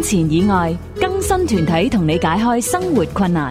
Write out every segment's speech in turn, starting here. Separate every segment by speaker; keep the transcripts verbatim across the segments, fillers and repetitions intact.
Speaker 1: 錢以外，更新團體同你解開生活困難。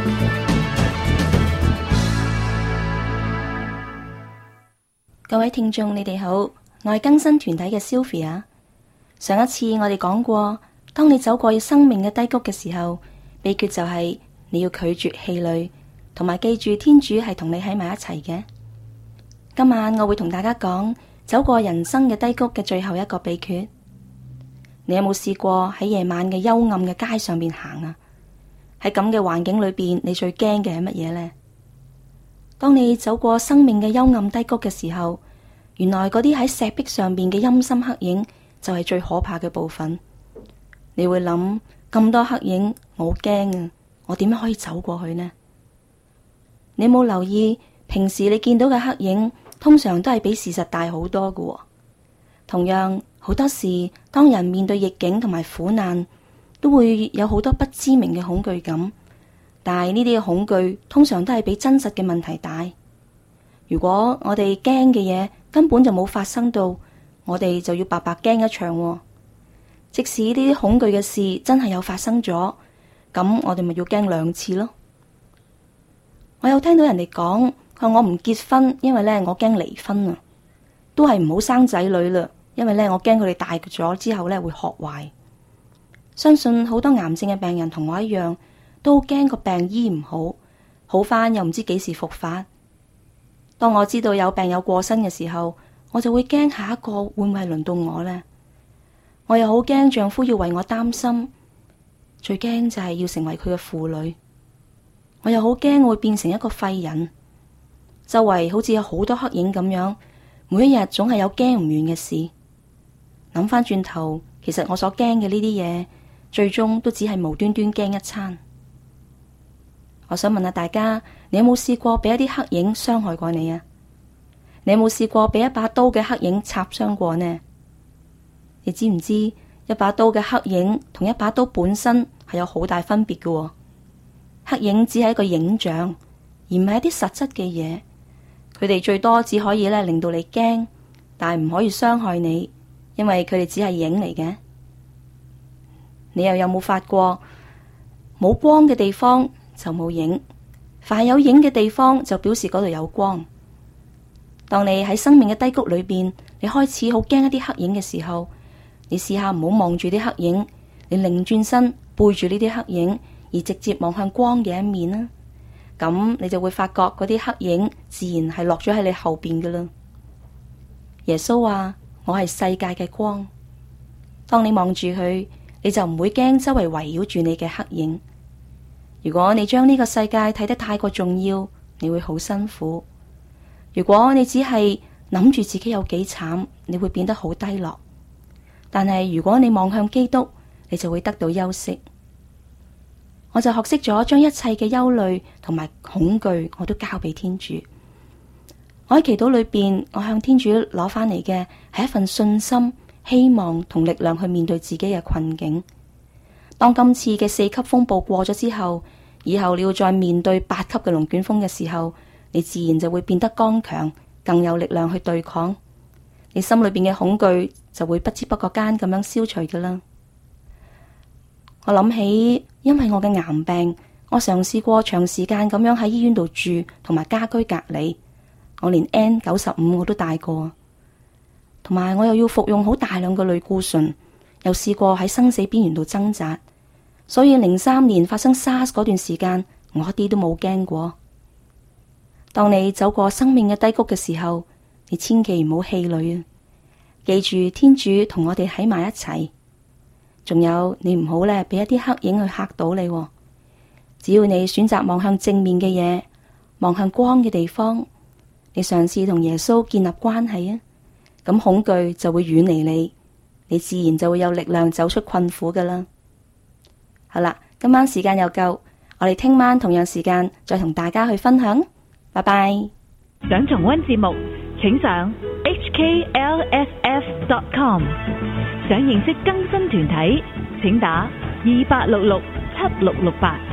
Speaker 2: 各位聽眾，你哋好，我係更新團體嘅 Sylvia。上一次我哋講過，當你走過生命嘅低谷嘅時候，秘訣就係你要拒絕氣餒，同埋記住天主係同你喺埋一齊嘅。今晚我會同大家講走過人生嘅低谷嘅最後一個秘訣。你有冇試過喺夜晚嘅幽暗嘅街上面行啊？喺咁嘅環境裏邊，你最驚嘅係乜嘢呢？當你走過生命嘅幽暗低谷嘅時候，原來嗰啲喺石壁上面嘅陰森黑影就係最可怕嘅部分。你會諗，咁多黑影，我好驚啊！我點樣可以走過去呢？你冇留意，平時你見到嘅黑影通常都係比事實大好多㗎喎。同樣，好多時當人面對逆境同埋苦難，都會有好多不知名嘅恐懼感。但係呢啲嘅恐懼通常都係比真實嘅問題大。如果我哋驚嘅嘢根本就冇發生到，我哋就要白白驚一場喎。即使呢啲恐懼嘅事真係有發生咗，咁我哋咪要驚兩次咯。我有聽到人哋講，話我唔結婚，因為咧我驚離婚啊，都係唔好生仔女啦，因為咧我驚佢哋大咗之後咧會學壞。相信好多癌症嘅病人同我一樣，都驚個病醫唔好，好返又唔知幾時復發。當我知道有病有過身嘅時候，我就會驚下一個會唔會係輪到我呢？我又好驚丈夫要為我擔心，最驚就係要成為佢嘅婦女。我又好驚我會變成一個廢人，周圍好似有好多黑影咁樣，每一日總係有驚唔完嘅事。諗翻轉頭，其實我所驚嘅呢啲嘢，最終都只係無端端驚一餐。我想問下大家，你有冇試過俾一啲黑影傷害過你啊？你有冇試過俾一把刀嘅黑影插傷過呢？你知唔知一把刀嘅黑影同一把刀本身係有好大分別嘅喎？黑影只係一個影像，而唔係一啲實質嘅嘢。佢哋最多只可以咧令到你驚，但係唔可以傷害你，因為佢哋只係影嚟嘅。你又有冇發過，冇光嘅地方就冇影，凡有影嘅地方就表示嗰度有光。當你喺生命嘅低谷裏邊，你開始好驚一啲黑影嘅時候，你試下唔好望住啲黑影，你擰轉身背住呢啲黑影，而直接望向光嘅一面啦。咁你就會發覺嗰啲黑影自然係落咗喺你後邊噶啦。耶穌話：我係世界嘅光。當你望住佢，你就唔會驚周圍圍繞住你嘅黑影。如果你將呢個世界睇得太過重要，你會好辛苦。如果你只係諗住自己有幾慘，你會變得好低落。但係如果你望向基督，你就會得到休息。我就學識咗將一切嘅憂慮同埋恐懼，我都交俾天主。我喺祈禱裏邊，我向天主攞翻嚟嘅係一份信心、希望同力量去面對自己嘅困境。當今次嘅四級風暴過咗之後，以後你要再面對八級嘅龍捲風嘅時候，你自然就會變得剛強，更有力量去對抗。你心裏邊嘅恐懼就會不知不覺間咁樣消除㗎啦。我諗起，因為我嘅癌病，我嘗試過長時間咁樣喺醫院度住，同埋家居隔離。我連 N 九十五我都戴過，同埋我又要服用好大量嘅類固醇，又試過喺生死邊緣度掙扎。所以零三年發生 SARS 嗰段時間，我一啲都冇驚過。當你走過生命嘅低谷嘅時候，你千祈唔好氣餒啊！記住天主同我哋喺埋一齊。仲有，你唔好咧俾一啲黑影去嚇到你。只要你選擇望向正面嘅嘢，望向光嘅地方，你嘗試同耶穌建立關係啊，咁恐懼就會遠離你，你自然就會有力量走出困苦噶啦。好啦，今晚時間又夠，我哋聽晚同樣時間再同大家去分享。拜拜。
Speaker 3: 想重溫節目，請上 h k l s f dot com。想認識更新團體，請打二八六六七六六八。